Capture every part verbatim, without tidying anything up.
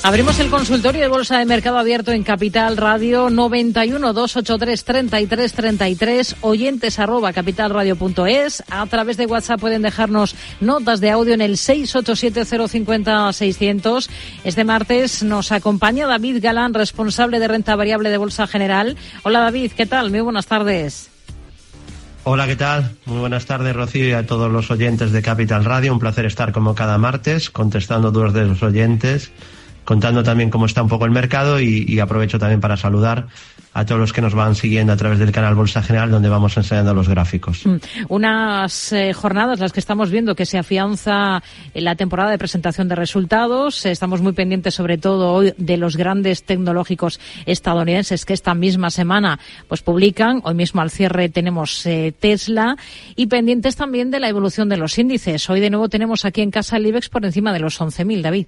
Abrimos el consultorio de Bolsa de Mercado Abierto en Capital Radio, noventa y uno, doscientos ochenta y tres, treinta y tres treinta y tres, oyentes arroba capitalradio punto es. A través de WhatsApp pueden dejarnos notas de audio en el seis ocho siete cero cinco cero seiscientos. Este martes nos acompaña David Galán, responsable de renta variable de Bolsa General. Hola David, ¿qué tal? Muy buenas tardes. Hola, ¿qué tal? Muy buenas tardes, Rocío, y a todos los oyentes de Capital Radio. Un placer estar como cada martes contestando dudas de los oyentes, contando también cómo está un poco el mercado y, y aprovecho también para saludar a todos los que nos van siguiendo a través del canal Bolsa General, donde vamos enseñando los gráficos. Unas eh, jornadas, las que estamos viendo, que se afianza en la temporada de presentación de resultados. Estamos muy pendientes, sobre todo hoy, de los grandes tecnológicos estadounidenses que esta misma semana pues publican. Hoy mismo al cierre tenemos eh, Tesla, y pendientes también de la evolución de los índices. Hoy de nuevo tenemos aquí en casa el IBEX por encima de los once mil, David.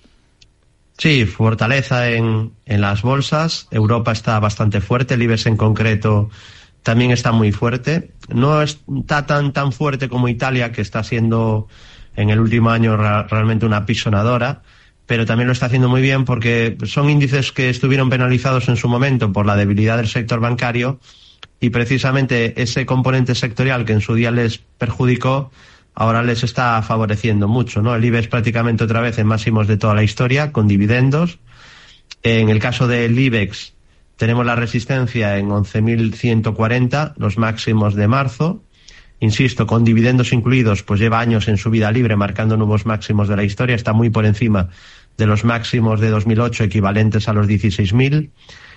Sí, fortaleza en, en las bolsas. Europa está bastante fuerte, el IBEX en concreto también está muy fuerte. No está tan tan fuerte como Italia, que está siendo en el último año ra- realmente una pisonadora, pero también lo está haciendo muy bien porque son índices que estuvieron penalizados en su momento por la debilidad del sector bancario, y precisamente ese componente sectorial que en su día les perjudicó ahora les está favoreciendo mucho, ¿no? El IBEX prácticamente otra vez en máximos de toda la historia, con dividendos. En el caso del IBEX tenemos la resistencia en once mil ciento cuarenta, los máximos de marzo. Insisto, con dividendos incluidos, pues lleva años en subida libre, marcando nuevos máximos de la historia. Está muy por encima de los máximos de dos mil ocho, equivalentes a los dieciséis mil.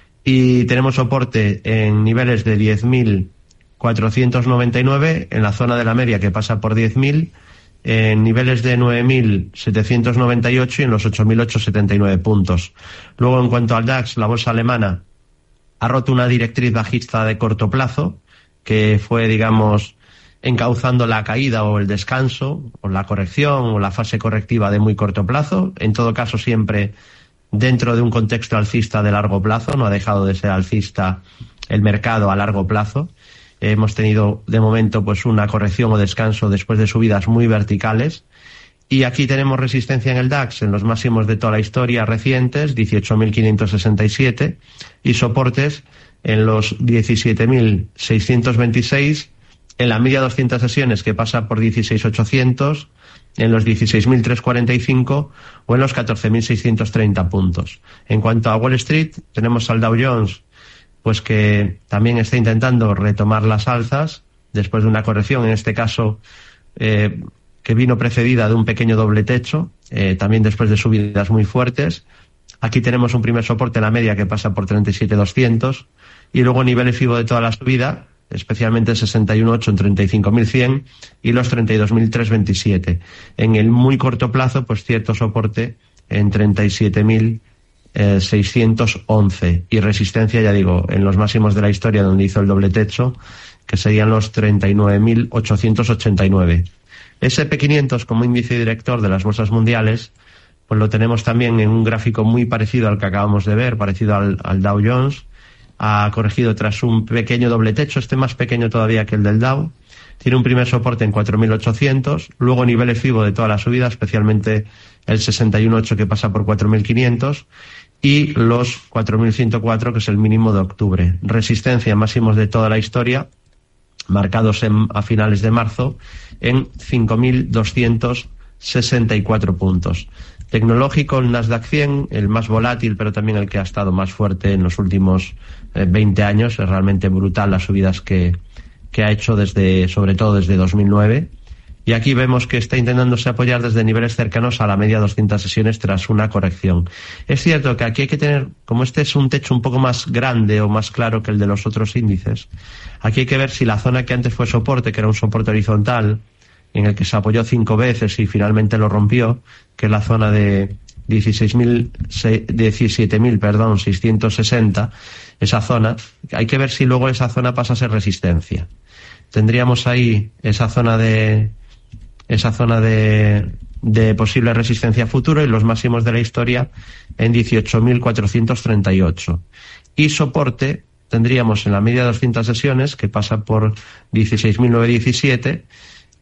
Y tenemos soporte en niveles de diez mil cuatrocientos noventa y nueve, en la zona de la media que pasa por diez mil, en niveles de nueve mil setecientos noventa y ocho y en los ocho mil ochocientos setenta y nueve puntos. Luego, en cuanto al DAX, la bolsa alemana ha roto una directriz bajista de corto plazo, que fue, digamos, encauzando la caída o el descanso, o la corrección, o la fase correctiva de muy corto plazo. En todo caso, siempre dentro de un contexto alcista de largo plazo. No ha dejado de ser alcista el mercado a largo plazo. Hemos tenido de momento pues una corrección o descanso después de subidas muy verticales, y aquí tenemos resistencia en el DAX en los máximos de toda la historia recientes, dieciocho mil quinientos sesenta y siete, y soportes en los diecisiete mil seiscientos veintiséis, en la media doscientas sesiones que pasa por dieciséis mil ochocientos, en los dieciséis mil trescientos cuarenta y cinco o en los catorce mil seiscientos treinta puntos. En cuanto a Wall Street, tenemos al Dow Jones pues que también está intentando retomar las alzas después de una corrección, en este caso eh, que vino precedida de un pequeño doble techo, eh, también después de subidas muy fuertes. Aquí tenemos un primer soporte en la media que pasa por treinta y siete mil doscientos, y luego niveles FIBO de toda la subida, especialmente sesenta y uno mil ochocientos en treinta y cinco mil cien y los treinta y dos mil trescientos veintisiete. En el muy corto plazo, pues cierto soporte en treinta y siete mil seiscientos once, y resistencia, ya digo, en los máximos de la historia donde hizo el doble techo, que serían los treinta y nueve mil ochocientos ochenta y nueve. ese and pe quinientos como índice director de las bolsas mundiales, pues lo tenemos también en un gráfico muy parecido al que acabamos de ver, parecido al, al Dow Jones. Ha corregido tras un pequeño doble techo, este más pequeño todavía que el del Dow. Tiene un primer soporte en cuatro mil ochocientos, luego niveles FIBO de toda la subida, especialmente el sesenta y uno mil ocho que pasa por cuatro mil quinientos, y los cuatro mil ciento cuatro, que es el mínimo de octubre. Resistencia máximos de toda la historia, marcados en, a finales de marzo, en cinco mil doscientos sesenta y cuatro puntos. Tecnológico, el Nasdaq cien, el más volátil, pero también el que ha estado más fuerte en los últimos eh, veinte años. Es realmente brutal las subidas que, que ha hecho desde, sobre todo desde dos mil nueve. Y aquí vemos que está intentándose apoyar desde niveles cercanos a la media doscientas sesiones tras una corrección. Es cierto que aquí hay que tener, como este es un techo un poco más grande o más claro que el de los otros índices, aquí hay que ver si la zona que antes fue soporte, que era un soporte horizontal, en el que se apoyó cinco veces y finalmente lo rompió, que es la zona de dieciséis mil, diecisiete mil, perdón, seiscientos sesenta, esa zona, hay que ver si luego esa zona pasa a ser resistencia. Tendríamos ahí esa zona de esa zona de, de posible resistencia futuro y los máximos de la historia en dieciocho mil cuatrocientos treinta y ocho. Y soporte tendríamos en la media de doscientas sesiones, que pasa por dieciséis mil novecientos diecisiete,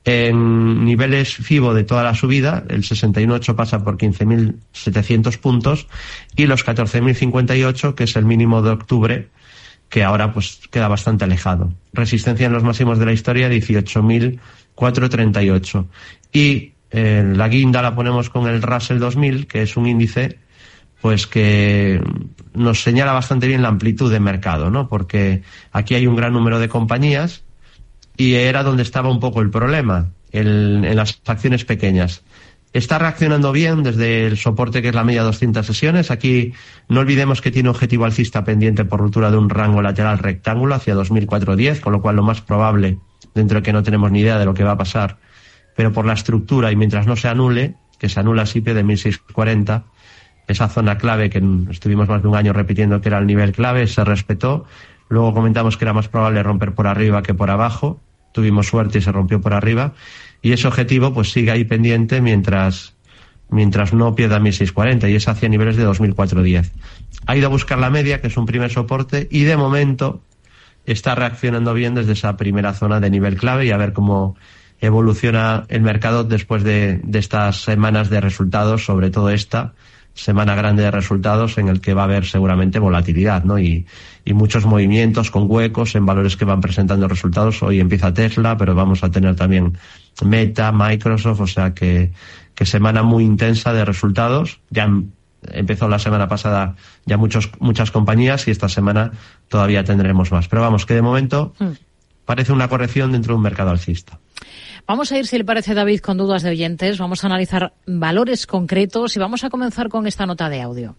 En niveles FIBO de toda la subida, el sesenta y ocho pasa por quince mil setecientos puntos y los catorce mil cincuenta y ocho, que es el mínimo de octubre, que ahora pues queda bastante alejado. Resistencia en los máximos de la historia, dieciocho mil cuatrocientos treinta y ocho. Y eh, la guinda la ponemos con el Russell dos mil, que es un índice pues que nos señala bastante bien la amplitud de mercado, ¿no? Porque aquí hay un gran número de compañías y era donde estaba un poco el problema, el, en las acciones pequeñas. Está reaccionando bien desde el soporte que es la media de doscientas sesiones. Aquí no olvidemos que tiene objetivo alcista pendiente por ruptura de un rango lateral rectángulo hacia dos mil cuatrocientos diez, con lo cual lo más probable, dentro de que no tenemos ni idea de lo que va a pasar, pero por la estructura y mientras no se anule, que se anula S I P de mil seiscientos cuarenta, esa zona clave que estuvimos más de un año repitiendo que era el nivel clave, se respetó. Luego comentamos que era más probable romper por arriba que por abajo. Tuvimos suerte y se rompió por arriba. Y ese objetivo pues sigue ahí pendiente mientras mientras no pierda mil seiscientos cuarenta y es hacia niveles de dos mil cuatrocientos diez. Ha ido a buscar la media, que es un primer soporte, y de momento está reaccionando bien desde esa primera zona de nivel clave y a ver cómo evoluciona el mercado después de, de estas semanas de resultados, sobre todo esta semana grande de resultados en el que va a haber seguramente volatilidad, ¿no? Y, y muchos movimientos con huecos en valores que van presentando resultados. Hoy empieza Tesla, pero vamos a tener también Meta, Microsoft, o sea que, que semana muy intensa de resultados. Ya empezó la semana pasada ya muchos, muchas compañías y esta semana todavía tendremos más. Pero vamos, que de momento parece una corrección dentro de un mercado alcista. Vamos a ir, si le parece, David, con dudas de oyentes. Vamos a analizar valores concretos y vamos a comenzar con esta nota de audio.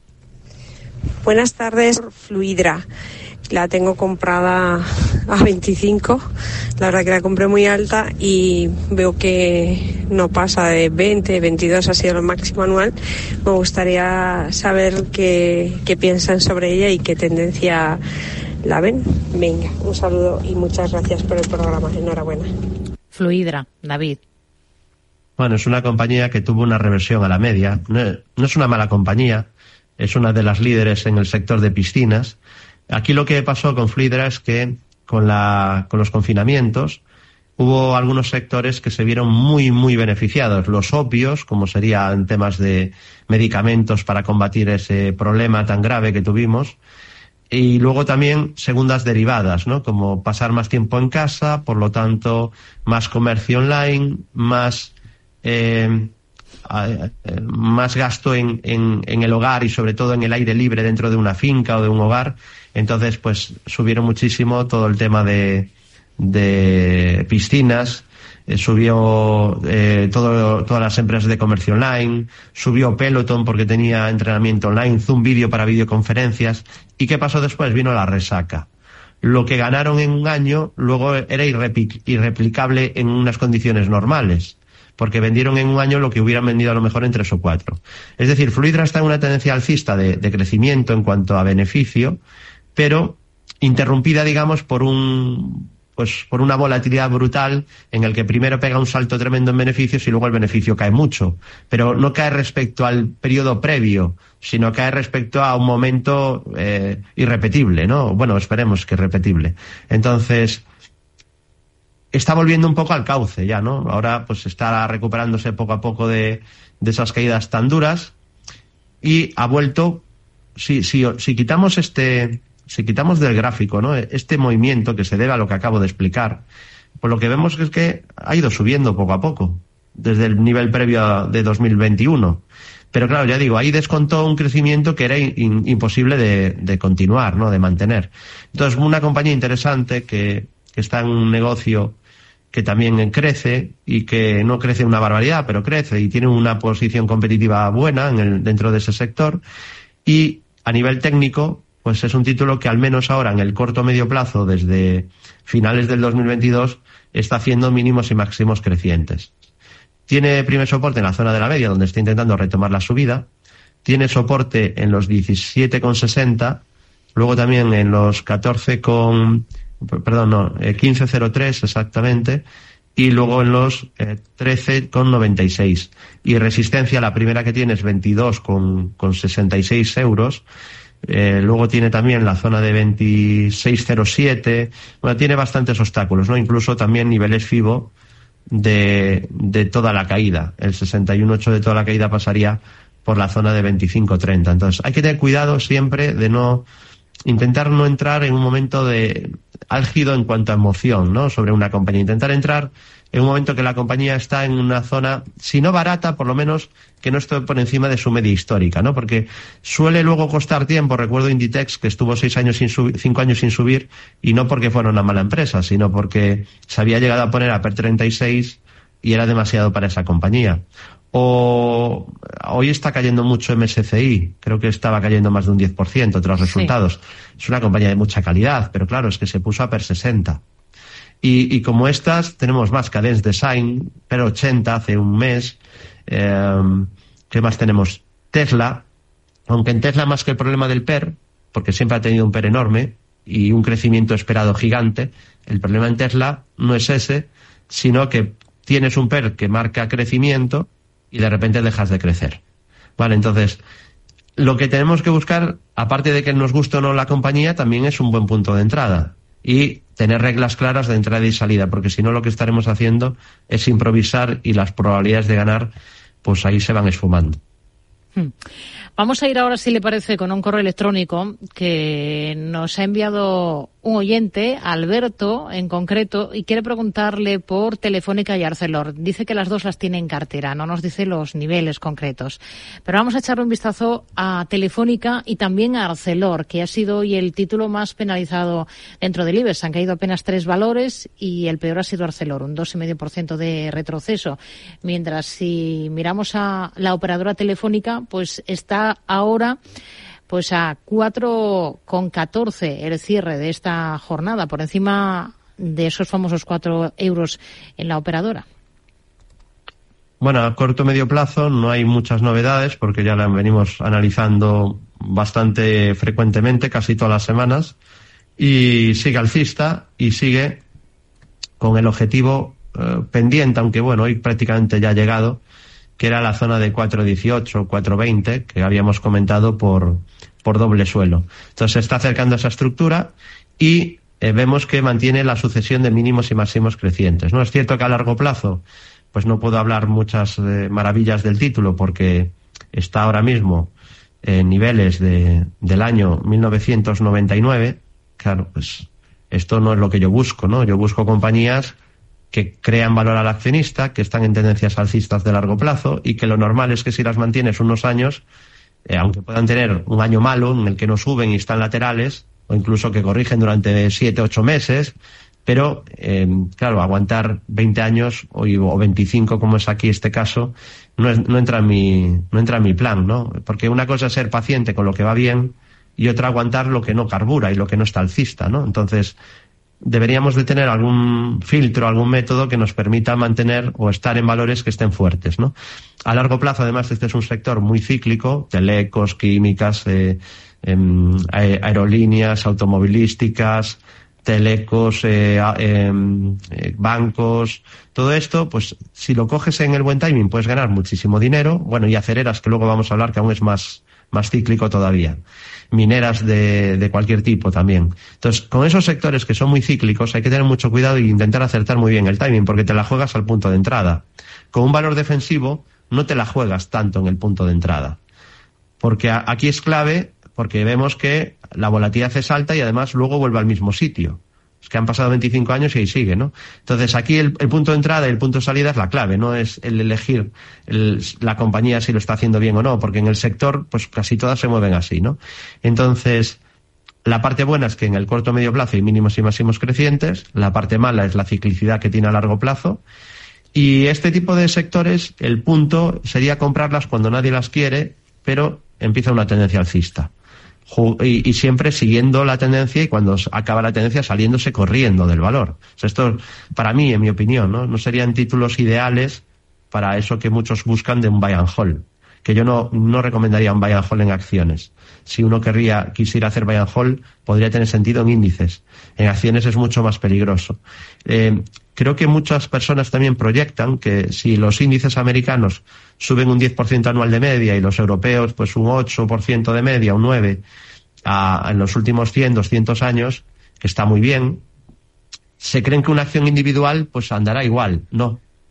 Buenas tardes, Fluidra. La tengo comprada a veinticinco. La verdad que la compré muy alta y veo que no pasa de veinte, veintidós, ha sido lo máximo anual. Me gustaría saber qué, qué piensan sobre ella y qué tendencia la ven. Venga, un saludo y muchas gracias por el programa. Enhorabuena. Fluidra, David. Bueno, es una compañía que tuvo una reversión a la media. No, no es una mala compañía, es una de las líderes en el sector de piscinas. Aquí lo que pasó con Fluidra es que con, la, con los confinamientos hubo algunos sectores que se vieron muy, muy beneficiados. Los obvios, como serían temas de medicamentos para combatir ese problema tan grave que tuvimos. Y luego también segundas derivadas, ¿no? Como pasar más tiempo en casa, por lo tanto, más comercio online, más eh, más gasto en, en, en el hogar y sobre todo en el aire libre dentro de una finca o de un hogar. Entonces, pues subieron muchísimo todo el tema de, de piscinas, eh, subió eh, todo, todas las empresas de comercio online, subió Peloton porque tenía entrenamiento online, Zoom Video para videoconferencias. ¿Y qué pasó después? Vino la resaca. Lo que ganaron en un año luego era irreplic- irreplicable en unas condiciones normales, porque vendieron en un año lo que hubieran vendido a lo mejor en tres o cuatro. Es decir, Fluidra está en una tendencia alcista de, de crecimiento en cuanto a beneficio, pero interrumpida, digamos, por un pues por una volatilidad brutal en el que primero pega un salto tremendo en beneficios y luego el beneficio cae mucho. Pero no cae respecto al periodo previo, sino cae respecto a un momento eh, irrepetible, ¿no? Bueno, esperemos que irrepetible. Entonces, está volviendo un poco al cauce ya, ¿no? Ahora pues está recuperándose poco a poco de, de esas caídas tan duras y ha vuelto, si, si, si quitamos este... Si quitamos del gráfico, ¿no?, este movimiento que se debe a lo que acabo de explicar, pues lo que vemos es que ha ido subiendo poco a poco, desde el nivel previo de dos mil veintiuno. Pero claro, ya digo, ahí descontó un crecimiento que era in, imposible de, de continuar, ¿no?, de mantener. Entonces, una compañía interesante que, que está en un negocio que también crece y que no crece una barbaridad, pero crece y tiene una posición competitiva buena en el, dentro de ese sector. Y a nivel técnico, pues es un título que al menos ahora en el corto o medio plazo, desde finales del dos mil veintidós, está haciendo mínimos y máximos crecientes. Tiene primer soporte en la zona de la media, donde está intentando retomar la subida. Tiene soporte en los diecisiete con sesenta, luego también en los catorce con, perdón, no, quince coma cero tres exactamente, y luego en los eh, trece con noventa y seis. Y resistencia, la primera que tiene es veintidós con sesenta y seis euros. Eh, luego tiene también la zona de veintiséis coma cero siete. Bueno, tiene bastantes obstáculos, ¿no? Incluso también niveles FIBO de, de toda la caída. El sesenta y uno coma ocho de toda la caída pasaría por la zona de veinticinco treinta. Entonces hay que tener cuidado siempre de no intentar no entrar en un momento de álgido en cuanto a emoción, ¿no?, sobre una compañía. Intentar entrar en un momento que la compañía está en una zona, si no barata, por lo menos que no esté por encima de su media histórica, ¿no? Porque suele luego costar tiempo. Recuerdo Inditex, que estuvo seis años sin subir, cinco años sin subir, y no porque fuera una mala empresa, sino porque se había llegado a poner a P E R treinta y seis y era demasiado para esa compañía. O hoy está cayendo mucho M S C I, creo que estaba cayendo más de un diez por ciento tras resultados. Sí. Es una compañía de mucha calidad, pero claro, es que se puso a P E R sesenta. Y, y como estas, tenemos más, Cadence Design, P E R ochenta hace un mes. Eh, ¿Qué más tenemos? Tesla, aunque en Tesla más que el problema del P E R, porque siempre ha tenido un P E R enorme y un crecimiento esperado gigante, el problema en Tesla no es ese, sino que tienes un P E R que marca crecimiento y de repente dejas de crecer. Vale, entonces, lo que tenemos que buscar, aparte de que nos guste o no la compañía, también es un buen punto de entrada y tener reglas claras de entrada y salida, porque si no lo que estaremos haciendo es improvisar y las probabilidades de ganar, pues ahí se van esfumando. Hmm. Vamos a ir ahora, si le parece, con un correo electrónico que nos ha enviado un oyente, Alberto, en concreto, y quiere preguntarle por Telefónica y Arcelor. Dice que las dos las tiene en cartera, no nos dice los niveles concretos. Pero vamos a echarle un vistazo a Telefónica y también a Arcelor, que ha sido hoy el título más penalizado dentro del IBEX. Han caído apenas tres valores y el peor ha sido Arcelor, un dos coma cinco por ciento de retroceso. Mientras, si miramos a la operadora Telefónica, pues está ahora pues a cuatro coma catorce el cierre de esta jornada, por encima de esos famosos cuatro euros en la operadora. Bueno, a corto o medio plazo no hay muchas novedades porque ya la venimos analizando bastante frecuentemente, casi todas las semanas, y sigue alcista y sigue con el objetivo eh, pendiente, aunque bueno, hoy prácticamente ya ha llegado, que era la zona de cuatro dieciocho, cuatro veinte, que habíamos comentado por, por doble suelo. Entonces se está acercando a esa estructura y eh, vemos que mantiene la sucesión de mínimos y máximos crecientes, ¿no? Es cierto que a largo plazo, pues no puedo hablar muchas eh, maravillas del título porque está ahora mismo en niveles de, del año mil novecientos noventa y nueve. Claro, pues esto no es lo que yo busco, ¿no? Yo busco compañías que crean valor al accionista, que están en tendencias alcistas de largo plazo y que lo normal es que si las mantienes unos años, eh, aunque puedan tener un año malo en el que no suben y están laterales, o incluso que corrigen durante siete, ocho meses, pero eh, claro, aguantar veinte años o, o veinticinco, como es aquí este caso, no, es, no entra en mi, no entra en mi plan, ¿no? Porque una cosa es ser paciente con lo que va bien y otra aguantar lo que no carbura y lo que no está alcista, ¿no? Entonces, deberíamos de tener algún filtro, algún método que nos permita mantener o estar en valores que estén fuertes, ¿no? A largo plazo, además, este es un sector muy cíclico, telecos, químicas, eh, eh, aerolíneas, automovilísticas, telecos, eh, eh, eh, bancos, todo esto, pues si lo coges en el buen timing puedes ganar muchísimo dinero. Bueno, y acereras, que luego vamos a hablar, que aún es más, más cíclico todavía. Mineras de, de cualquier tipo también. Entonces, con esos sectores que son muy cíclicos hay que tener mucho cuidado e intentar acertar muy bien el timing, porque te la juegas al punto de entrada. Con un valor defensivo no te la juegas tanto en el punto de entrada, porque a, aquí es clave, porque vemos que la volatilidad es alta y además luego vuelve al mismo sitio. Es que han pasado veinticinco años y ahí sigue, ¿no? Entonces aquí el, el punto de entrada y el punto de salida es la clave, no es el elegir el, la compañía si lo está haciendo bien o no, porque en el sector pues casi todas se mueven así, ¿no? Entonces, la parte buena es que en el corto o medio plazo hay mínimos y máximos crecientes, la parte mala es la ciclicidad que tiene a largo plazo, y este tipo de sectores, el punto sería comprarlas cuando nadie las quiere, pero empieza una tendencia alcista. Y, y siempre siguiendo la tendencia y cuando acaba la tendencia saliéndose corriendo del valor. O sea, esto, para mí, en mi opinión, ¿no? no serían títulos ideales para eso que muchos buscan de un buy and hold. Que yo no, no recomendaría un buy and hold en acciones. Si uno querría, quisiera hacer buy and hold, podría tener sentido en índices. En acciones es mucho más peligroso. Eh, creo que muchas personas también proyectan que si los índices americanos suben un diez por ciento anual de media y los europeos pues un ocho por ciento de media, un nueve por ciento a, en los últimos cien, doscientos años, que está muy bien, se creen que una acción individual pues andará igual. No,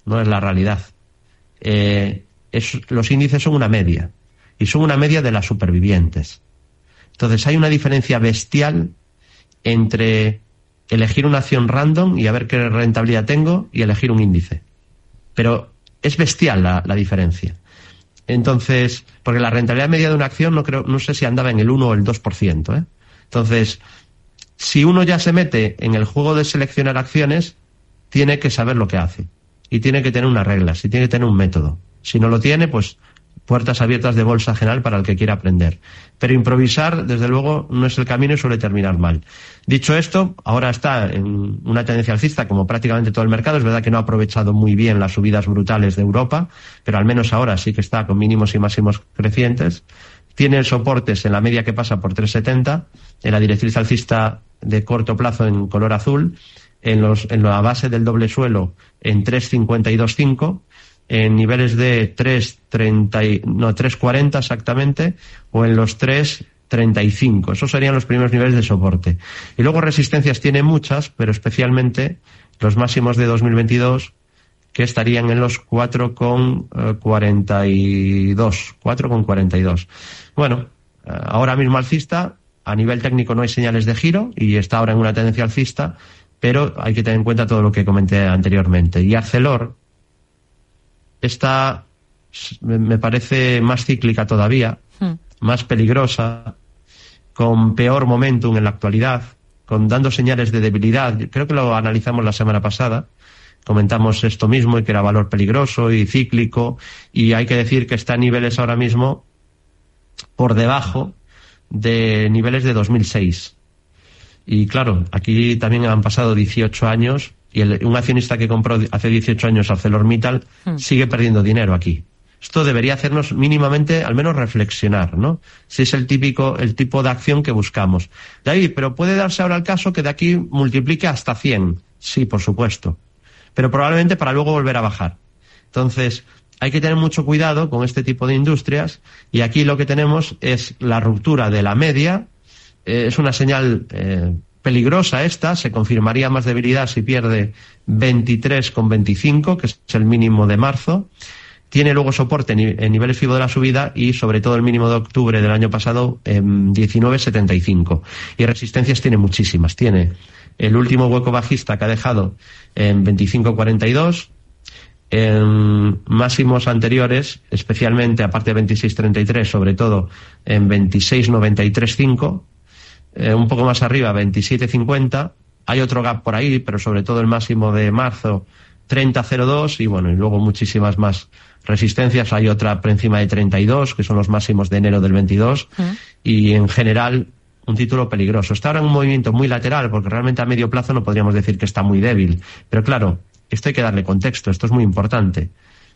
no es la realidad. Eh, es, los índices son una media, y son una media de las supervivientes. Entonces hay una diferencia bestial entre elegir una acción random y a ver qué rentabilidad tengo y elegir un índice. Pero es bestial la, la diferencia. Entonces, porque la rentabilidad media de una acción no creo, no sé si andaba en el uno o el dos por ciento, ¿eh? Entonces, si uno ya se mete en el juego de seleccionar acciones, tiene que saber lo que hace. Y tiene que tener unas reglas, y tiene que tener un método. Si no lo tiene, pues puertas abiertas de bolsa general para el que quiera aprender. Pero improvisar, desde luego, no es el camino y suele terminar mal. Dicho esto, ahora está en una tendencia alcista como prácticamente todo el mercado. Es verdad que no ha aprovechado muy bien las subidas brutales de Europa, pero al menos ahora sí que está con mínimos y máximos crecientes. Tiene soportes en la media que pasa por tres setenta, en la directriz alcista de corto plazo en color azul, en, los, en la base del doble suelo en tres cincuenta y dos cinco, en niveles de tres treinta, no, tres cuarenta exactamente, o en los tres treinta y cinco. Esos serían los primeros niveles de soporte. Y luego resistencias tiene muchas, pero especialmente los máximos de dos mil veintidós, que estarían en los cuatro con cuarenta y dos. cuatro con cuarenta y dos. Bueno, ahora mismo alcista, a nivel técnico no hay señales de giro y está ahora en una tendencia alcista, pero hay que tener en cuenta todo lo que comenté anteriormente. Y Arcelor está, me parece, más cíclica todavía, hmm. más peligrosa, con peor momentum en la actualidad, con dando señales de debilidad. Creo que lo analizamos la semana pasada, comentamos esto mismo y que era valor peligroso y cíclico, y hay que decir que está a niveles ahora mismo por debajo de niveles de dos mil seis. Y claro, aquí también han pasado dieciocho años y el, un accionista que compró hace dieciocho años ArcelorMittal hmm. sigue perdiendo dinero aquí. Esto debería hacernos mínimamente, al menos reflexionar, ¿no? Si es el típico, el tipo de acción que buscamos. David, pero puede darse ahora el caso que de aquí multiplique hasta cien. Sí, por supuesto. Pero probablemente para luego volver a bajar. Entonces, hay que tener mucho cuidado con este tipo de industrias, y aquí lo que tenemos es la ruptura de la media. Eh, es una señal eh, peligrosa esta, se confirmaría más debilidad si pierde veintitrés con veinticinco, que es el mínimo de marzo. Tiene luego soporte en niveles FIBO de la subida y sobre todo el mínimo de octubre del año pasado en diecinueve setenta y cinco. Y resistencias tiene muchísimas. Tiene el último hueco bajista que ha dejado en veinticinco cuarenta y dos, en máximos anteriores, especialmente aparte de veintiséis treinta y tres, sobre todo en veintiséis noventa y tres cinco, eh, un poco más arriba veintisiete cincuenta. Hay otro gap por ahí, pero sobre todo el máximo de marzo treinta cero dos, y bueno, y luego muchísimas más resistencias. Hay otra por encima de treinta y dos, que son los máximos de enero del veintidós, uh-huh. y en general un título peligroso. Está ahora en un movimiento muy lateral, porque realmente a medio plazo no podríamos decir que está muy débil, pero claro, esto hay que darle contexto, esto es muy importante.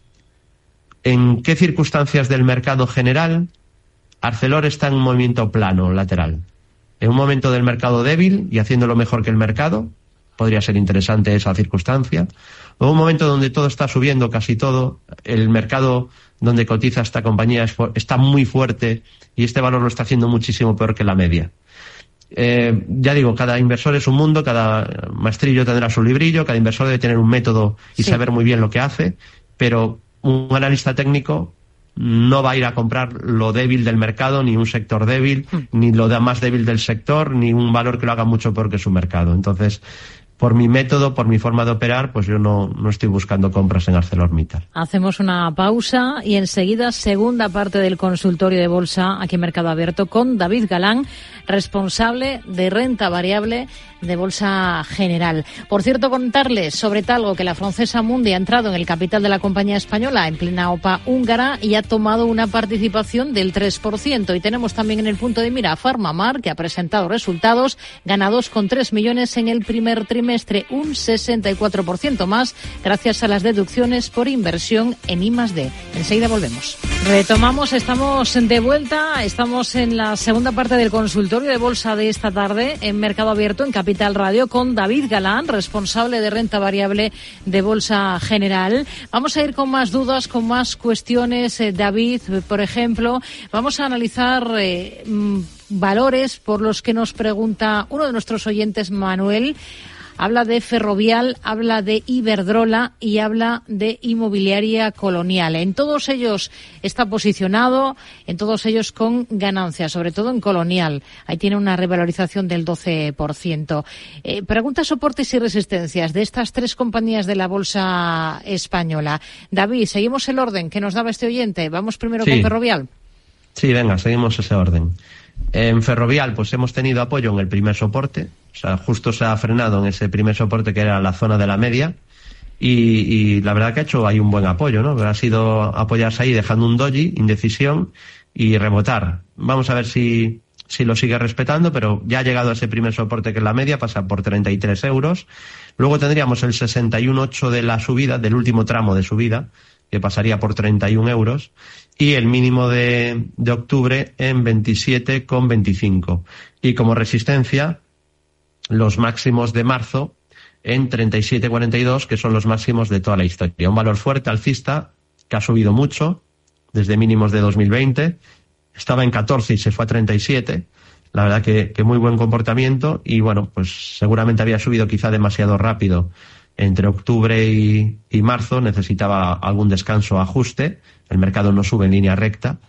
¿En qué circunstancias del mercado general Arcelor está en un movimiento plano, lateral? En un momento del mercado débil y haciéndolo mejor que el mercado, podría ser interesante esa circunstancia. O en un momento donde todo está subiendo, casi todo, el mercado donde cotiza esta compañía está muy fuerte y este valor lo está haciendo muchísimo peor que la media. Eh, ya digo, cada inversor es un mundo, cada maestrillo tendrá su librillo, cada inversor debe tener un método y sí. saber muy bien lo que hace, pero un analista técnico no va a ir a comprar lo débil del mercado, ni un sector débil, mm. ni lo más débil del sector, ni un valor que lo haga mucho peor que su mercado. Entonces, por mi método, por mi forma de operar, pues yo no, no estoy buscando compras en ArcelorMittal. Hacemos una pausa y enseguida segunda parte del consultorio de bolsa aquí en Mercado Abierto con David Galán, responsable de renta variable de Bolsa General. Por cierto, contarles sobre Talgo que la francesa Mundi ha entrado en el capital de la compañía española en plena OPA húngara y ha tomado una participación del tres por ciento. Y tenemos también en el punto de mira a PharmaMar, que ha presentado resultados, gana dos coma tres millones en el primer trimestre, un sesenta y cuatro por ciento más, gracias a las deducciones por inversión en I más D. Enseguida volvemos. Retomamos, estamos de vuelta, estamos en la segunda parte del consultorio de bolsa de esta tarde en Mercado Abierto en Capital Radio con David Galán, responsable de renta variable de Bolsa General. Vamos a ir con más dudas, con más cuestiones. Eh, David, por ejemplo, vamos a analizar eh, valores por los que nos pregunta uno de nuestros oyentes, Manuel. habla de Ferrovial, habla de Iberdrola y habla de Inmobiliaria Colonial. En todos ellos está posicionado, en todos ellos con ganancias, sobre todo en Colonial. Ahí tiene una revalorización del doce por ciento. Eh, pregunta soportes y resistencias de estas tres compañías de la bolsa española. David, seguimos el orden que nos daba este oyente. Vamos primero sí. con Ferrovial. Sí, venga, seguimos ese orden. En Ferrovial, pues hemos tenido apoyo en el primer soporte, o sea, justo se ha frenado en ese primer soporte que era la zona de la media, y, y la verdad que ha hecho ahí un buen apoyo, ¿no? Ha sido apoyarse ahí dejando un doji, indecisión, y rebotar. Vamos a ver si, si lo sigue respetando, pero ya ha llegado a ese primer soporte que es la media, pasa por treinta y tres euros. Luego tendríamos el sesenta y uno coma ocho de la subida, del último tramo de subida, que pasaría por treinta y un euros, y el mínimo de, de octubre en veintisiete coma veinticinco. Y como resistencia, los máximos de marzo en treinta y siete coma cuarenta y dos, que son los máximos de toda la historia. Un valor fuerte, alcista, que ha subido mucho, desde mínimos de dos mil veinte. Estaba en catorce y se fue a treinta y siete. La verdad que, que muy buen comportamiento, y bueno, pues seguramente había subido quizá demasiado rápido entre octubre y, y marzo, necesitaba algún descanso, ajuste. El mercado no sube en línea recta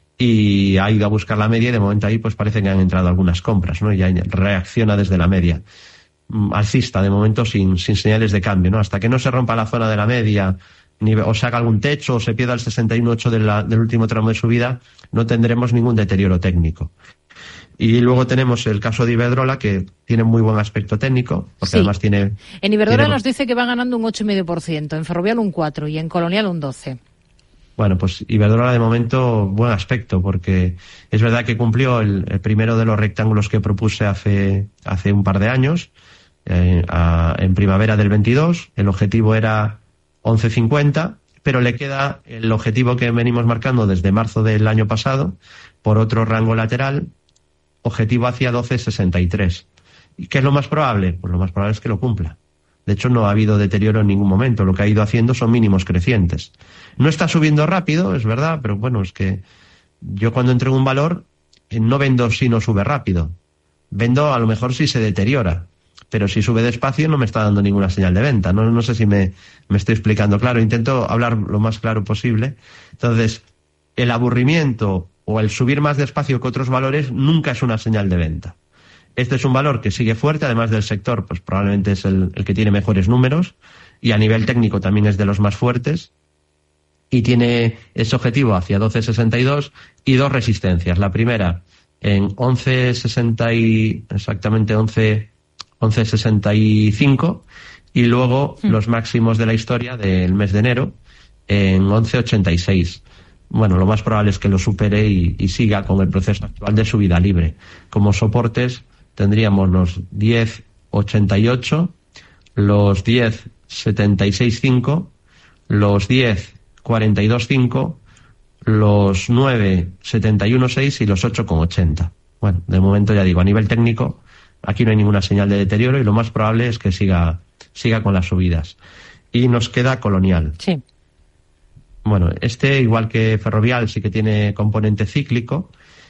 y ha ido a buscar la media, y de momento ahí pues parece que han entrado algunas compras, ¿no? Y ya reacciona desde la media. Alcista, de momento sin, sin señales de cambio, ¿no? Hasta que no se rompa la zona de la media, ni, o se haga algún techo, o se pierda el sesenta y uno coma ocho de la, del último tramo de subida, no tendremos ningún deterioro técnico. Y luego tenemos el caso de Iberdrola, que tiene muy buen aspecto técnico, porque sí. además tiene... En Iberdrola tiene... nos dice que va ganando un ocho coma cinco por ciento, en Ferrovial un cuatro por ciento y en Colonial un doce por ciento. Bueno, pues Iberdrola de momento buen aspecto, porque es verdad que cumplió el, el primero de los rectángulos que propuse hace, hace un par de años, eh, a, en primavera del veintidós. El objetivo era once cincuenta, pero le queda el objetivo que venimos marcando desde marzo del año pasado, por otro rango lateral, objetivo hacia doce sesenta y tres. ¿Y qué es lo más probable? Pues lo más probable es que lo cumpla. De hecho, no ha habido deterioro en ningún momento. Lo que ha ido haciendo son mínimos crecientes. No está subiendo rápido, es verdad, pero bueno, es que yo cuando entrego un valor no vendo si no sube rápido. Vendo a lo mejor si se deteriora. Pero si sube despacio no me está dando ninguna señal de venta. No, no sé si me, me estoy explicando claro. Intento hablar lo más claro posible. Entonces, el aburrimiento o el subir más despacio que otros valores nunca es una señal de venta. Este es un valor que sigue fuerte, además del sector, pues probablemente es el, el que tiene mejores números, y a nivel técnico también es de los más fuertes, y tiene ese objetivo hacia doce sesenta y dos y dos resistencias. La primera en once sesenta y exactamente once sesenta y cinco, y luego mm. los máximos de la historia del mes de enero en once ochenta y seis. Bueno, lo más probable es que lo supere y, y siga con el proceso actual de subida libre. Como soportes tendríamos los diez ochenta y ocho, los diez setenta y seis cinco, los diez cuarenta y dos cinco, los nueve setenta y uno seis y los ocho ochenta. Bueno, de momento ya digo, a nivel técnico aquí no hay ninguna señal de deterioro, y lo más probable es que siga, siga con las subidas. Y nos queda Colonial. Sí. Bueno, este, igual que Ferrovial, sí que tiene componente cíclico,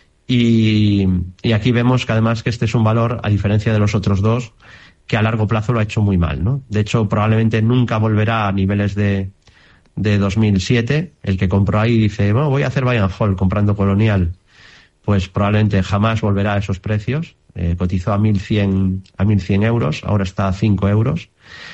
y, y aquí vemos que además que este es un valor, a diferencia de los otros dos, que a largo plazo lo ha hecho muy mal, ¿no? De hecho, probablemente nunca volverá a niveles de, de dos mil siete. El que compró ahí dice, bueno, voy a hacer buy and hold comprando Colonial. Pues probablemente jamás volverá a esos precios. Eh, cotizó a mil cien, a mil cien euros, ahora está a cinco euros.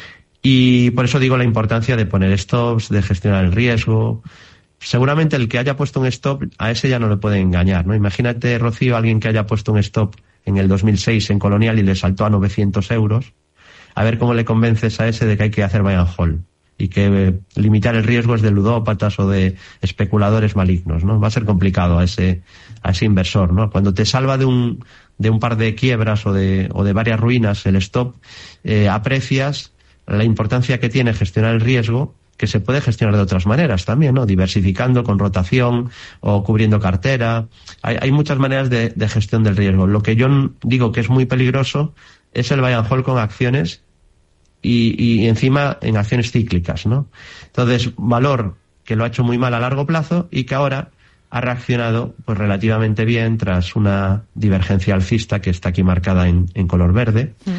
Y por eso digo la importancia de poner stops, de gestionar el riesgo. Seguramente el que haya puesto un stop, a ese ya no le puede engañar, ¿no? Imagínate, Rocío, alguien que haya puesto un stop en el dos mil seis en Colonial y le saltó a novecientos euros. A ver cómo le convences a ese de que hay que hacer buy and hold y que eh, limitar el riesgo es de ludópatas o de especuladores malignos, ¿no? Va a ser complicado a ese, a ese inversor, ¿no? Cuando te salva de un, de un par de quiebras o de, o de varias ruinas el stop, eh, aprecias la importancia que tiene gestionar el riesgo, que se puede gestionar de otras maneras también, ¿no? Diversificando con rotación o cubriendo cartera. Hay, hay muchas maneras de, de gestión del riesgo. Lo que yo digo que es muy peligroso es el buy and hold con acciones y, y encima en acciones cíclicas, ¿no? Entonces, valor que lo ha hecho muy mal a largo plazo y que ahora ha reaccionado pues relativamente bien tras una divergencia alcista que está aquí marcada en, en color verde. Mm.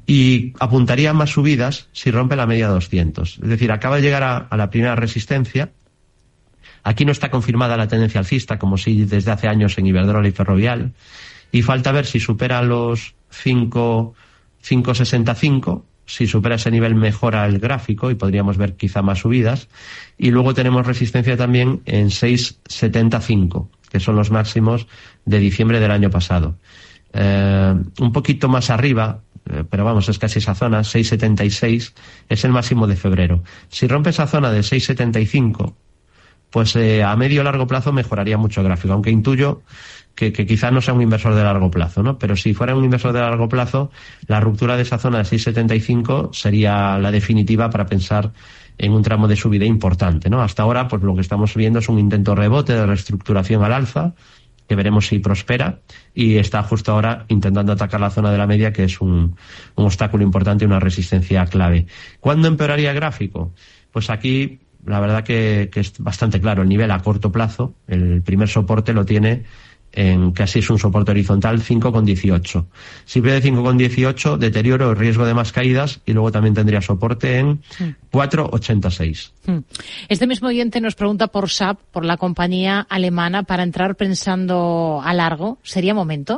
y apuntaría más subidas si rompe la media doscientos. Es decir, acaba de llegar a, a la primera resistencia. Aquí no está confirmada la tendencia alcista, como sí desde hace años en Iberdrola y Ferrovial, y falta ver si supera los cinco sesenta y cinco. Si supera ese nivel mejora el gráfico y podríamos ver quizá más subidas. Y luego tenemos resistencia también en seis setenta y cinco, que son los máximos de diciembre del año pasado. Eh, un poquito más arriba, eh, pero vamos, es casi esa zona, seis setenta y seis, es el máximo de febrero. Si rompe esa zona de seis setenta y cinco, pues eh, a medio largo plazo mejoraría mucho el gráfico, aunque intuyo que, que quizá no sea un inversor de largo plazo, ¿no? Pero si fuera un inversor de largo plazo, la ruptura de esa zona de seis setenta y cinco sería la definitiva para pensar en un tramo de subida importante, ¿no? Hasta ahora, pues lo que estamos viendo es un intento rebote de reestructuración al alza, que veremos si prospera, y está justo ahora intentando atacar la zona de la media, que es un, un obstáculo importante y una resistencia clave. ¿Cuándo empeoraría el gráfico? Pues aquí la verdad que, que es bastante claro. El nivel a corto plazo, el primer soporte lo tiene en casi es un soporte horizontal, cinco coma dieciocho. Si pierde cinco coma dieciocho, deterioro, riesgo de más caídas, y luego también tendría soporte en cuatro coma ochenta y seis. Este mismo oyente nos pregunta por S A P, por la compañía alemana, para entrar pensando a largo. ¿Sería momento?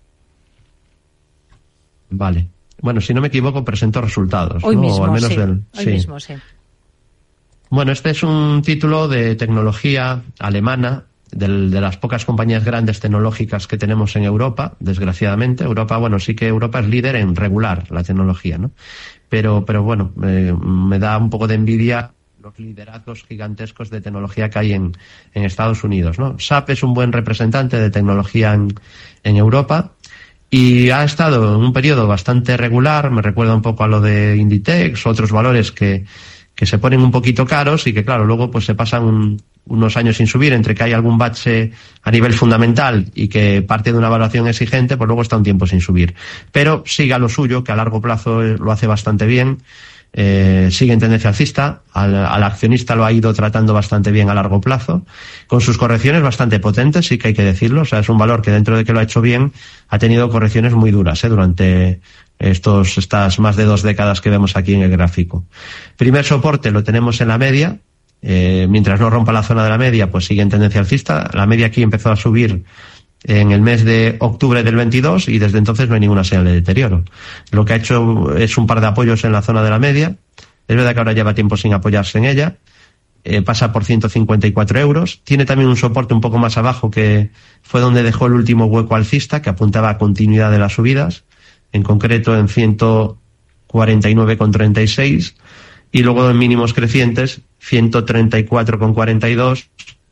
Vale. Bueno, si no me equivoco, presento resultados. Hoy ¿no? mismo, o al menos sí. del... Hoy sí. mismo, sí. Bueno, este es un título de tecnología alemana, del, de las pocas compañías grandes tecnológicas que tenemos en Europa, desgraciadamente. Europa, bueno, sí que Europa es líder en regular la tecnología, ¿no? Pero, pero bueno, eh, me da un poco de envidia los liderazgos gigantescos de tecnología que hay en, en Estados Unidos, ¿no? S A P es un buen representante de tecnología en, en Europa y ha estado en un periodo bastante regular. Me recuerda un poco a lo de Inditex, otros valores que que se ponen un poquito caros y que, claro, luego pues se pasan un, unos años sin subir, entre que hay algún bache a nivel fundamental y que parte de una evaluación exigente, pues luego está un tiempo sin subir. Pero sigue a lo suyo, que a largo plazo lo hace bastante bien, eh, sigue en tendencia alcista, al, al accionista lo ha ido tratando bastante bien a largo plazo, con sus correcciones bastante potentes, sí que hay que decirlo. O sea, es un valor que, dentro de que lo ha hecho bien, ha tenido correcciones muy duras, ¿eh? durante estos estas más de dos décadas que vemos aquí en el gráfico. Primer soporte lo tenemos en la media, eh, mientras no rompa la zona de la media, pues sigue en tendencia alcista. La media aquí empezó a subir en el mes de octubre del veintidós y desde entonces no hay ninguna señal de deterioro. Lo que ha hecho es un par de apoyos en la zona de la media. Es verdad que ahora lleva tiempo sin apoyarse en ella. Eh, pasa por ciento cincuenta y cuatro euros. Tiene también un soporte un poco más abajo, que fue donde dejó el último hueco alcista, que apuntaba a continuidad de las subidas, en concreto en ciento cuarenta y nueve coma treinta y seis, y luego en mínimos crecientes ciento treinta y cuatro coma cuarenta y dos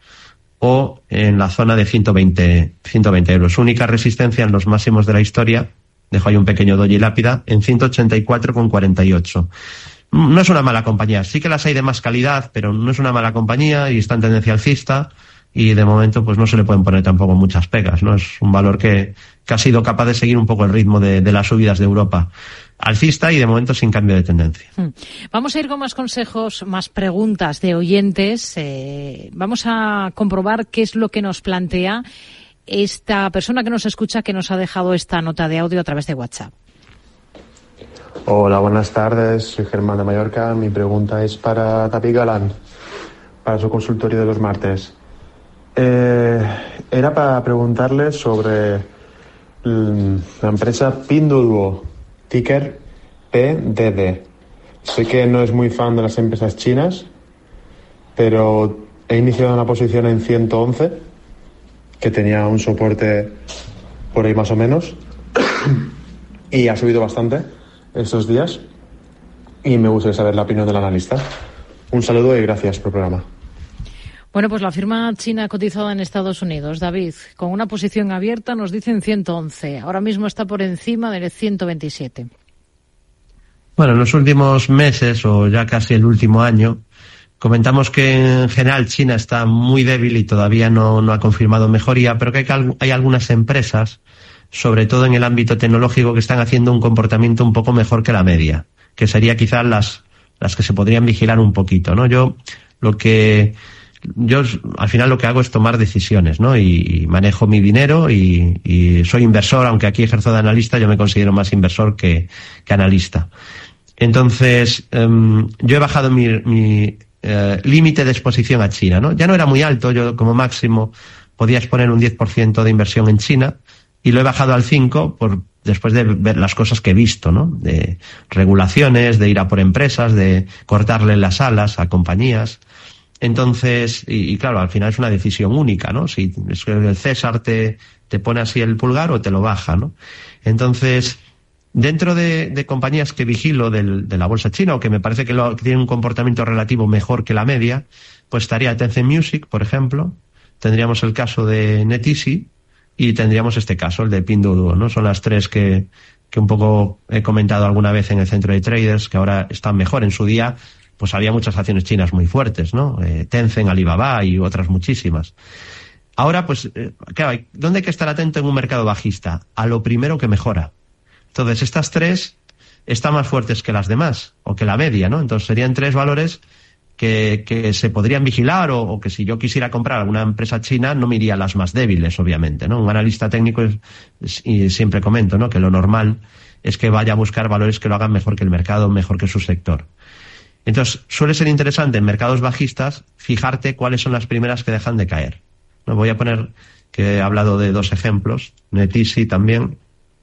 o en la zona de ciento veinte euros. Única resistencia en los máximos de la historia, dejo ahí un pequeño doji lápida, en ciento ochenta y cuatro coma cuarenta y ocho. No es una mala compañía, sí que las hay de más calidad, pero no es una mala compañía y está en tendencia alcista, y de momento pues no se le pueden poner tampoco muchas pegas, ¿no? Es un valor que, que ha sido capaz de seguir un poco el ritmo de, de las subidas de Europa. Alcista y de momento sin cambio de tendencia. Vamos a ir con más consejos, más preguntas de oyentes. Eh, vamos a comprobar qué es lo que nos plantea esta persona que nos escucha, que nos ha dejado esta nota de audio a través de WhatsApp. Hola, buenas tardes. Soy Germán de Mallorca. Mi pregunta es para David Galán, para su consultorio de los martes. Eh, era para preguntarle sobre la empresa Pinduoduo, ticker P D D. Sé que no es muy fan de las empresas chinas, pero he iniciado una posición en ciento once, que tenía un soporte por ahí más o menos, y ha subido bastante estos días, y me gustaría saber la opinión del analista. Un saludo y gracias por el programa. Bueno, pues la firma china cotizada en Estados Unidos, David, con una posición abierta, nos dicen ciento once. Ahora mismo está por encima del ciento veintisiete. Bueno, en los últimos meses, o ya casi el último año, comentamos que en general China está muy débil y todavía no, no ha confirmado mejoría, pero que hay, hay algunas empresas, sobre todo en el ámbito tecnológico, que están haciendo un comportamiento un poco mejor que la media, que sería quizás las, las que se podrían vigilar un poquito, ¿no? Yo lo que... yo al final lo que hago es tomar decisiones, ¿no? Y, y manejo mi dinero y, y soy inversor, aunque aquí ejerzo de analista, yo me considero más inversor que, que analista. Entonces, um, yo he bajado mi, mi eh, límite de exposición a China, ¿no? Ya no era muy alto, yo como máximo podía exponer un diez por ciento de inversión en China y lo he bajado al cinco por ciento por, después de ver las cosas que he visto, ¿no? De regulaciones, de ir a por empresas, de cortarle las alas a compañías. Entonces, y, y claro, al final es una decisión única, ¿no? Si es que el César te, te pone así el pulgar o te lo baja, ¿no? Entonces, dentro de, de compañías que vigilo del, de la bolsa china o que me parece que, lo, que tienen un comportamiento relativo mejor que la media, pues estaría Tencent Music, por ejemplo. Tendríamos el caso de NetEasy y tendríamos este caso, el de Pinduoduo, ¿no? Son las tres que, que un poco he comentado alguna vez en el centro de traders, que ahora están mejor. En su día, pues había muchas acciones chinas muy fuertes, ¿no? Eh, Tencent, Alibaba y otras muchísimas. Ahora, pues, eh, claro, ¿dónde hay que estar atento en un mercado bajista? A lo primero que mejora. Entonces, estas tres están más fuertes que las demás, o que la media, ¿no? Entonces, serían tres valores que, que se podrían vigilar o, o que si yo quisiera comprar alguna empresa china no me iría a las más débiles, obviamente, ¿no? Un analista técnico, es, es, y siempre comento, ¿no? Que lo normal es que vaya a buscar valores que lo hagan mejor que el mercado, mejor que su sector. Entonces, suele ser interesante en mercados bajistas fijarte cuáles son las primeras que dejan de caer. ¿No? Voy a poner que he hablado de dos ejemplos, NetEasy también,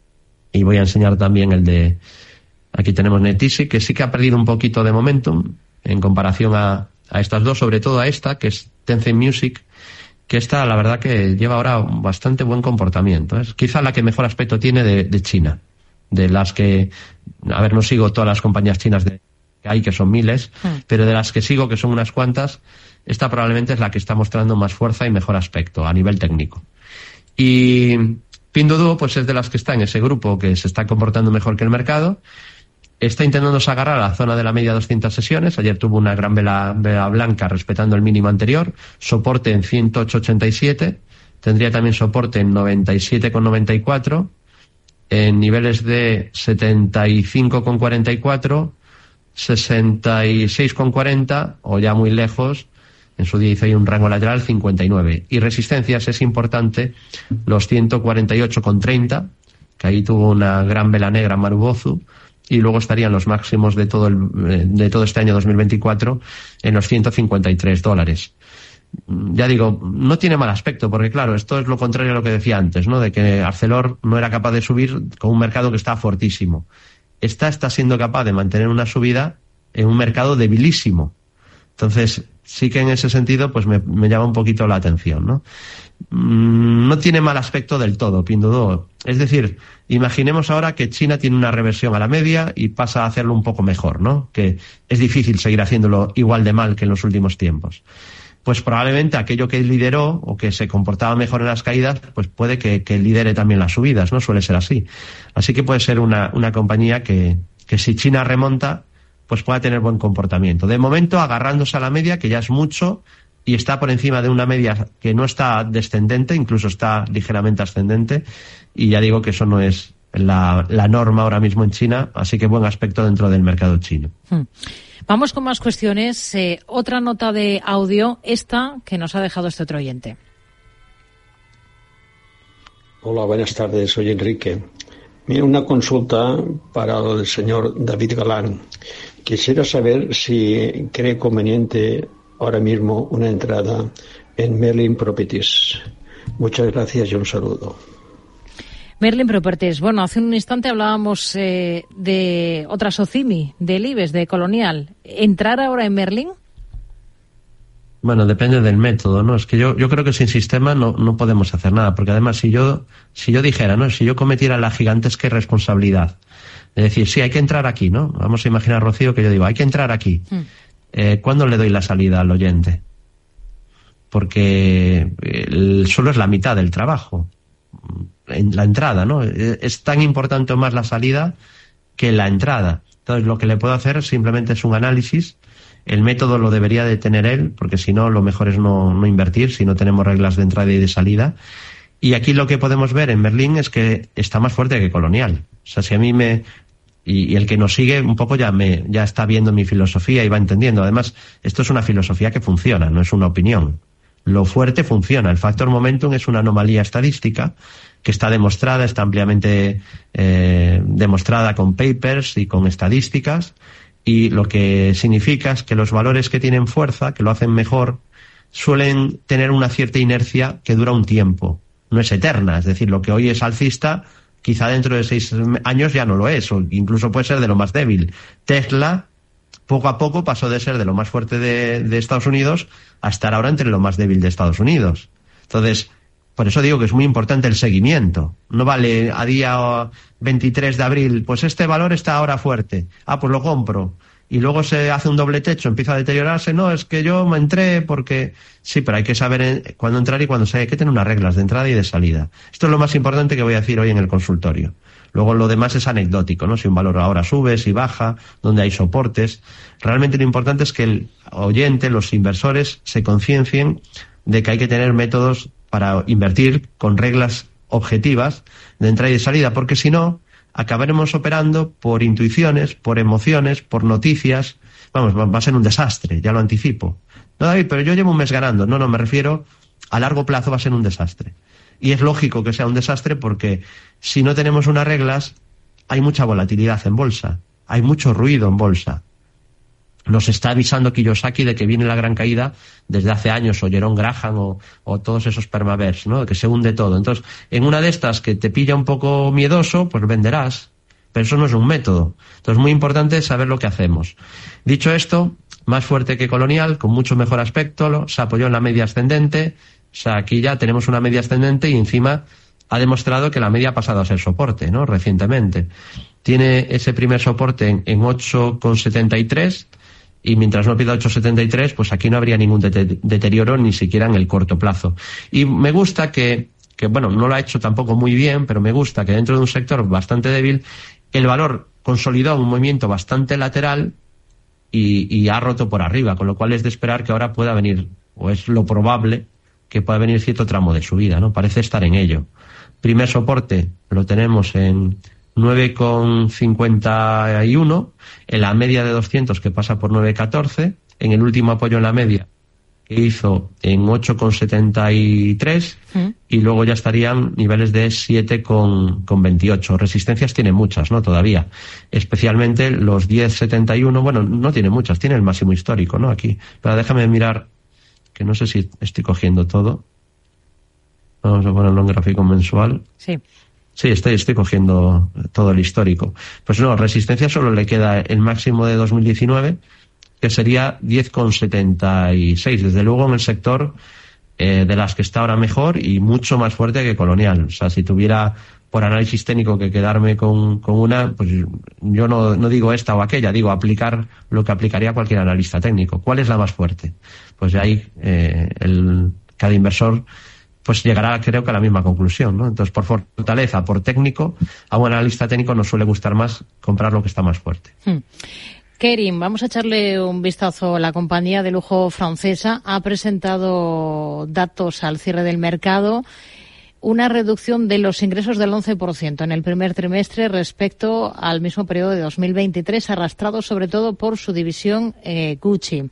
y voy a enseñar también el de, aquí tenemos NetEasy, que sí que ha perdido un poquito de momentum en comparación a, a estas dos, sobre todo a esta, que es Tencent Music, que esta, la verdad que lleva ahora bastante buen comportamiento. Es quizá la que mejor aspecto tiene de, de China, de las que, a ver, no sigo todas las compañías chinas de, que hay, que son miles, mm. pero de las que sigo, que son unas cuantas, esta probablemente es la que está mostrando más fuerza y mejor aspecto a nivel técnico. Y Pinduoduo, pues es de las que está en ese grupo que se está comportando mejor que el mercado. Está intentándose agarrar a la zona de la media doscientas sesiones. Ayer tuvo una gran vela, vela blanca respetando el mínimo anterior. Soporte en ciento ocho coma ochenta y siete. Tendría también soporte en noventa y siete coma noventa y cuatro. En niveles de setenta y cinco coma cuarenta y cuatro, sesenta y seis coma cuarenta o ya muy lejos. En su día hizo ahí un rango lateral cincuenta y nueve. Y resistencias es importante los ciento cuarenta y ocho coma treinta, que ahí tuvo una gran vela negra Marubozu. Y luego estarían los máximos de todo el, de todo este año dos mil veinticuatro en los ciento cincuenta y tres dólares. Ya digo, no tiene mal aspecto, porque claro, esto es lo contrario a lo que decía antes, ¿no? De que Arcelor no era capaz de subir con un mercado que está fortísimo. Esta está siendo capaz de mantener una subida en un mercado debilísimo. Entonces, sí que en ese sentido, pues me, me llama un poquito la atención, ¿no? No tiene mal aspecto del todo, Pinduoduo. Es decir, imaginemos ahora que China tiene una reversión a la media y pasa a hacerlo un poco mejor, ¿no? Que es difícil seguir haciéndolo igual de mal que en los últimos tiempos. Pues probablemente aquello que lideró o que se comportaba mejor en las caídas, pues puede que, que lidere también las subidas, ¿no? Suele ser así. Así que puede ser una, una compañía que, que si China remonta, pues pueda tener buen comportamiento. De momento, agarrándose a la media, que ya es mucho, y está por encima de una media que no está descendente, incluso está ligeramente ascendente, y ya digo que eso no es la, la norma ahora mismo en China, así que buen aspecto dentro del mercado chino. Hmm. Vamos con más cuestiones. Eh, otra nota de audio, esta que nos ha dejado este otro oyente. Hola, buenas tardes, soy Enrique. Mira, una consulta para el señor David Galán. Quisiera saber si cree conveniente ahora mismo una entrada en Merlin Properties. Muchas gracias y un saludo. Merlin Properties. Bueno, hace un instante hablábamos eh, de otra Socimi, del IBEX, de Colonial. ¿Entrar ahora en Merlin? Bueno, depende del método, ¿no? Es que yo, yo creo que sin sistema no, no podemos hacer nada, porque además si yo, si yo dijera, ¿no? Si yo cometiera la gigantesca irresponsabilidad de decir, sí, hay que entrar aquí, ¿no? Vamos a imaginar, Rocío, que yo digo, hay que entrar aquí. Mm. Eh, ¿Cuándo le doy la salida al oyente? Porque el, solo es la mitad del trabajo, en la entrada, ¿no? Es tan importante o más la salida que la entrada. Entonces, lo que le puedo hacer simplemente es un análisis. El método lo debería de tener él, porque si no, lo mejor es no, no invertir, si no tenemos reglas de entrada y de salida. Y aquí lo que podemos ver en Merlin es que está más fuerte que Colonial. O sea, si a mí me... Y, y el que nos sigue un poco ya me ya está viendo mi filosofía y va entendiendo. Además, esto es una filosofía que funciona, no es una opinión. Lo fuerte funciona. El factor momentum es una anomalía estadística que está demostrada, está ampliamente eh, demostrada con papers y con estadísticas, y lo que significa es que los valores que tienen fuerza, que lo hacen mejor, suelen tener una cierta inercia que dura un tiempo. No es eterna, es decir, lo que hoy es alcista, quizá dentro de seis años ya no lo es, o incluso puede ser de lo más débil. Tesla, poco a poco, pasó de ser de lo más fuerte de, de Estados Unidos a estar ahora entre lo más débil de Estados Unidos. Entonces, por eso digo que es muy importante el seguimiento. No vale a día veintitrés de abril, pues este valor está ahora fuerte. Ah, pues lo compro. Y luego se hace un doble techo, empieza a deteriorarse. No, es que yo me entré porque... Sí, pero hay que saber cuándo entrar y cuándo salir. Hay que tener unas reglas de entrada y de salida. Esto es lo más importante que voy a decir hoy en el consultorio. Luego lo demás es anecdótico, ¿no? Si un valor ahora sube, si baja, dónde hay soportes. Realmente lo importante es que el oyente, los inversores, se conciencien de que hay que tener métodos para invertir con reglas objetivas de entrada y de salida, porque si no, acabaremos operando por intuiciones, por emociones, por noticias. Vamos, va a ser un desastre, ya lo anticipo. No, David, pero yo llevo un mes ganando. No, no, me refiero a largo plazo va a ser un desastre. Y es lógico que sea un desastre porque si no tenemos unas reglas, hay mucha volatilidad en bolsa, hay mucho ruido en bolsa. Nos está avisando Kiyosaki de que viene la gran caída desde hace años, o Jerome Graham, o, o todos esos permavers, ¿no? Que se hunde todo. Entonces, en una de estas que te pilla un poco miedoso, pues venderás. Pero eso no es un método. Entonces, muy importante saber lo que hacemos. Dicho esto, más fuerte que Colonial, con mucho mejor aspecto, se apoyó en la media ascendente. O sea, aquí ya tenemos una media ascendente y encima ha demostrado que la media ha pasado a ser soporte, ¿no? Recientemente. Tiene ese primer soporte en, en ocho coma setenta y tres. Y mientras no pida ocho coma setenta y tres, pues aquí no habría ningún de- deterioro ni siquiera en el corto plazo. Y me gusta que, que, bueno, no lo ha hecho tampoco muy bien, pero me gusta que dentro de un sector bastante débil, el valor consolidó un movimiento bastante lateral y, y ha roto por arriba, con lo cual es de esperar que ahora pueda venir, o es lo probable, que pueda venir cierto tramo de subida, ¿no? Parece estar en ello. Primer soporte lo tenemos en nueve coma cincuenta y uno, en la media de doscientos que pasa por nueve coma catorce, en el último apoyo en la media que hizo en ocho coma setenta y tres, ¿Mm? Y luego ya estarían niveles de siete coma veintiocho. Resistencias tiene muchas, ¿no? Todavía. Especialmente los diez coma setenta y uno, bueno, no tiene muchas, tiene el máximo histórico, ¿no? Aquí. Pero déjame mirar, que no sé si estoy cogiendo todo. Vamos a ponerlo en gráfico mensual. Sí. Sí, estoy, estoy cogiendo todo el histórico. Pues no, resistencia solo le queda el máximo de dos mil diecinueve, que sería diez coma setenta y seis. Desde luego en el sector eh, de las que está ahora mejor y mucho más fuerte que Colonial. O sea, si tuviera por análisis técnico que quedarme con, con una, pues yo no, no digo esta o aquella, digo aplicar lo que aplicaría cualquier analista técnico. ¿Cuál es la más fuerte? Pues de ahí eh, el, cada inversor pues llegará, creo que a la misma conclusión, ¿no? Entonces, por fortaleza, por técnico, a un analista técnico nos suele gustar más comprar lo que está más fuerte. Hmm. Kering, vamos a echarle un vistazo. La compañía de lujo francesa ha presentado datos al cierre del mercado, una reducción de los ingresos del once por ciento en el primer trimestre respecto al mismo periodo de dos mil veintitrés, arrastrado sobre todo por su división eh, Gucci.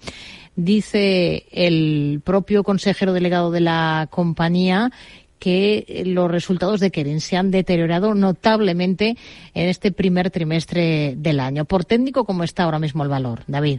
Dice el propio consejero delegado de la compañía que los resultados de Kering se han deteriorado notablemente en este primer trimestre del año. Por técnico, ¿cómo está ahora mismo el valor, David?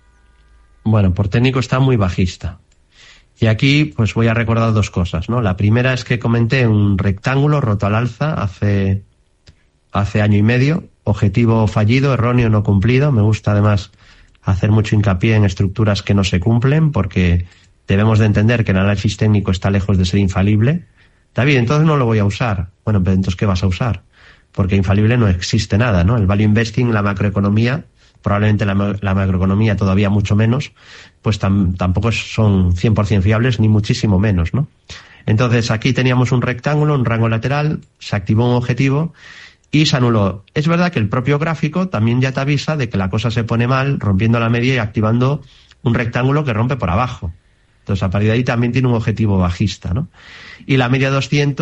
Bueno, por técnico está muy bajista. Y aquí pues voy a recordar dos cosas, ¿no? La primera es que comenté un rectángulo roto al alza hace, hace año y medio, objetivo fallido, erróneo, no cumplido. Me gusta además hacer mucho hincapié en estructuras que no se cumplen, porque debemos de entender que el análisis técnico está lejos de ser infalible. David, entonces no lo voy a usar. Bueno, pero entonces ¿qué vas a usar? Porque infalible no existe nada, ¿no? El value investing, la macroeconomía, probablemente la, la macroeconomía todavía mucho menos, pues tam, tampoco son cien por ciento fiables, ni muchísimo menos, ¿no? Entonces aquí teníamos un rectángulo, un rango lateral, se activó un objetivo y se anuló. Es verdad que el propio gráfico también ya te avisa de que la cosa se pone mal, rompiendo la media y activando un rectángulo que rompe por abajo. Entonces, a partir de ahí también tiene un objetivo bajista, ¿no? Y la media doscientos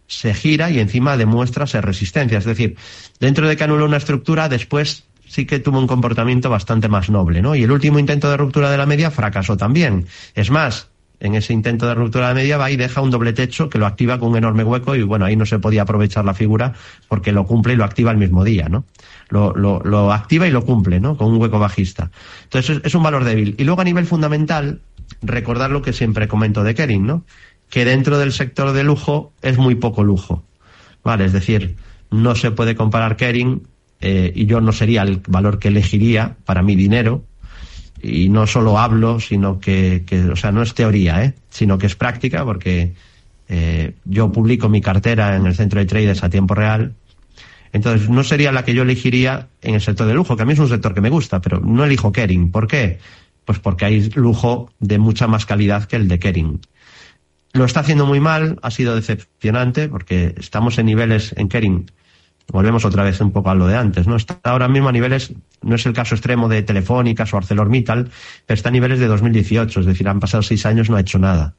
se gira y encima demuestra ser resistencia. Es decir, dentro de que anuló una estructura, después sí que tuvo un comportamiento bastante más noble, ¿no? Y el último intento de ruptura de la media fracasó también. Es más, en ese intento de ruptura de la media va y deja un doble techo que lo activa con un enorme hueco y bueno, ahí no se podía aprovechar la figura porque lo cumple y lo activa el mismo día, ¿no? Lo, lo, lo activa y lo cumple, ¿no? Con un hueco bajista. Entonces es, es un valor débil. Y luego a nivel fundamental, recordar lo que siempre comento de Kering, ¿no? Que dentro del sector de lujo es muy poco lujo, ¿vale? Es decir, no se puede comparar Kering eh, y yo no sería el valor que elegiría para mi dinero. Y no solo hablo, sino que, que, o sea, no es teoría, ¿eh? Sino que es práctica, porque eh, yo publico mi cartera en el centro de traders a tiempo real. Entonces, no sería la que yo elegiría en el sector de lujo, que a mí es un sector que me gusta, pero no elijo Kering. ¿Por qué? Pues porque hay lujo de mucha más calidad que el de Kering. Lo está haciendo muy mal, ha sido decepcionante, porque estamos en niveles en Kering. Volvemos otra vez un poco a lo de antes, ¿no? Está ahora mismo a niveles, no es el caso extremo de Telefónicas o ArcelorMittal, pero está a niveles de dos mil dieciocho, es decir, han pasado seis años, no ha hecho nada.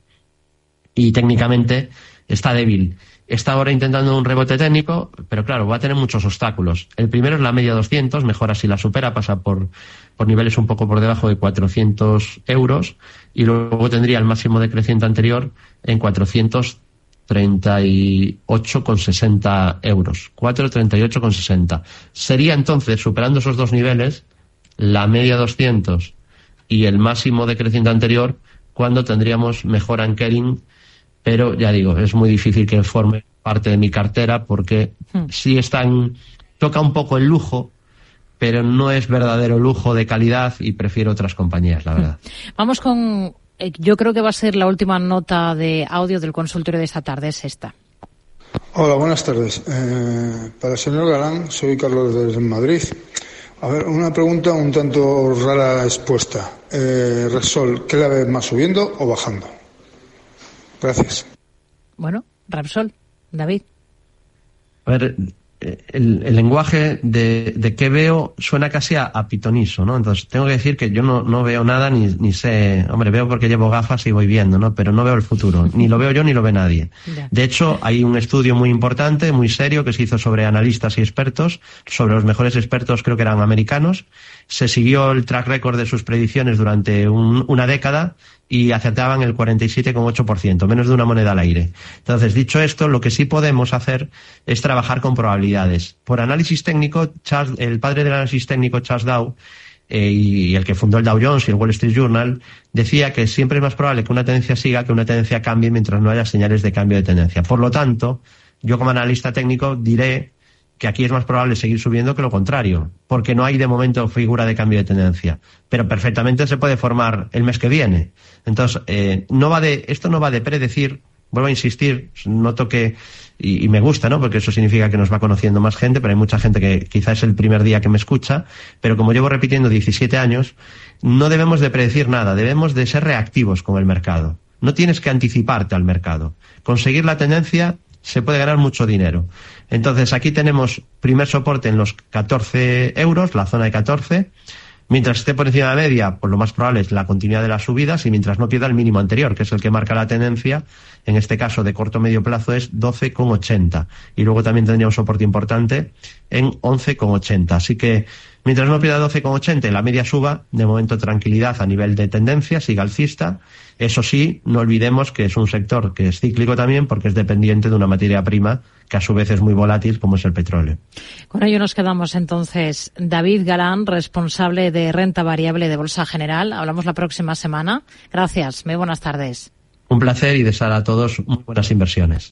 Y técnicamente está débil. Está ahora intentando un rebote técnico, pero claro, va a tener muchos obstáculos. El primero es la media doscientos, mejora si la supera, pasa por, por niveles un poco por debajo de cuatrocientos euros, y luego tendría el máximo decreciente anterior en cuatrocientos treinta y ocho coma sesenta euros. cuatrocientos treinta y ocho coma sesenta. Sería entonces, superando esos dos niveles, la media doscientos y el máximo decreciente anterior, cuando tendríamos mejora en Kering, pero ya digo, es muy difícil que forme parte de mi cartera porque hmm. sí está en, toca un poco el lujo, pero no es verdadero lujo de calidad y prefiero otras compañías, la verdad. Vamos con... Yo creo que va a ser la última nota de audio del consultorio de esta tarde, es esta. Hola, buenas tardes. Eh, para el señor Galán, soy Carlos desde Madrid. A ver, una pregunta un tanto rara expuesta. Eh, Repsol, ¿qué la ves más, subiendo o bajando? Gracias. Bueno, Repsol, David. A ver, el, el lenguaje de, de qué veo suena casi a, a pitoniso, ¿no? Entonces tengo que decir que yo no, no veo nada ni, ni sé, hombre, veo porque llevo gafas y voy viendo, ¿no? Pero no veo el futuro, ni lo veo yo ni lo ve nadie. De hecho, hay un estudio muy importante, muy serio, que se hizo sobre analistas y expertos, sobre los mejores expertos, creo que eran americanos. Se siguió el track record de sus predicciones durante un, una década y acertaban el cuarenta y siete coma ocho por ciento, menos de una moneda al aire. Entonces, dicho esto, lo que sí podemos hacer es trabajar con probabilidades. Por análisis técnico, Charles, el padre del análisis técnico, Charles Dow, eh, y el que fundó el Dow Jones y el Wall Street Journal, decía que siempre es más probable que una tendencia siga que una tendencia cambie mientras no haya señales de cambio de tendencia. Por lo tanto, yo como analista técnico diré que aquí es más probable seguir subiendo que lo contrario, porque no hay de momento figura de cambio de tendencia, pero perfectamente se puede formar el mes que viene. Entonces, eh, no va de, esto no va de predecir, vuelvo a insistir, noto que, y, y me gusta, ¿no? Porque eso significa que nos va conociendo más gente, pero hay mucha gente que quizás es el primer día que me escucha, pero como llevo repitiendo diecisiete años, no debemos de predecir nada, debemos de ser reactivos con el mercado. No tienes que anticiparte al mercado. Conseguir la tendencia se puede ganar mucho dinero. Entonces, aquí tenemos primer soporte en los catorce euros, la zona de catorce. Mientras esté por encima de la media, pues lo más probable es la continuidad de las subidas, y mientras no pierda el mínimo anterior, que es el que marca la tendencia, en este caso de corto medio plazo es doce coma ochenta. Y luego también tendría un soporte importante en once coma ochenta. Así que mientras no pierda doce coma ochenta y la media suba, de momento tranquilidad a nivel de tendencia, siga alcista. Eso sí, no olvidemos que es un sector que es cíclico también, porque es dependiente de una materia prima que a su vez es muy volátil, como es el petróleo. Con ello nos quedamos entonces. David Galán, responsable de renta variable de Bolsa General. Hablamos la próxima semana. Gracias. Muy buenas tardes. Un placer y desear a todos muy buenas inversiones.